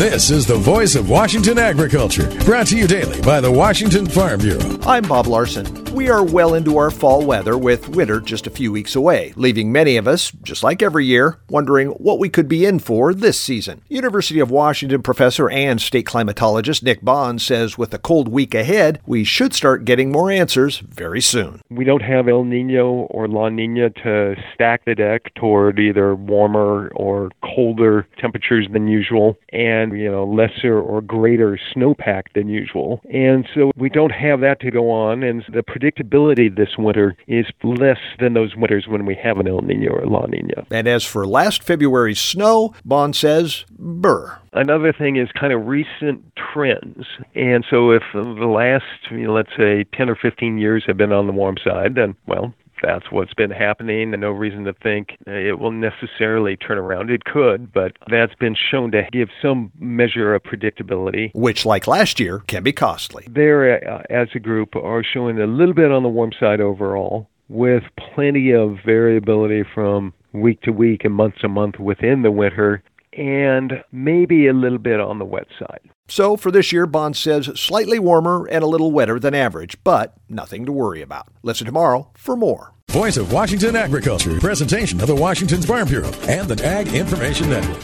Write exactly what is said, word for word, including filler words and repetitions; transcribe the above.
This is the voice of Washington agriculture, brought to you daily by the Washington Farm Bureau. I'm Bob Larson. We are well into our fall weather with winter just a few weeks away, leaving many of us, just like every year, wondering what we could be in for this season. University of Washington professor and state climatologist Nick Bond says with a cold week ahead, we should start getting more answers very soon. We don't have El Nino or La Nina to stack the deck toward either warmer or colder temperatures than usual, and you know, lesser or greater snowpack than usual. And so we don't have that to go on, and the predictability this winter is less than those winters when we have an El Nino or La Nina. And as for last February's snow, Bond says, brr. Another thing is kind of recent trends. And so if the last, you know, let's say, ten or fifteen years have been on the warm side, then, well, that's what's been happening, and no reason to think it will necessarily turn around. It could, but that's been shown to give some measure of predictability. Which, like last year, can be costly. They, uh, as a group, are showing a little bit on the warm side overall, with plenty of variability from week to week and month to month within the winter, and maybe a little bit on the wet side. So for this year, Bond says slightly warmer and a little wetter than average, but nothing to worry about. Listen tomorrow for more. Voice of Washington Agriculture, presentation of the Washington Farm Bureau and the Ag Information Network.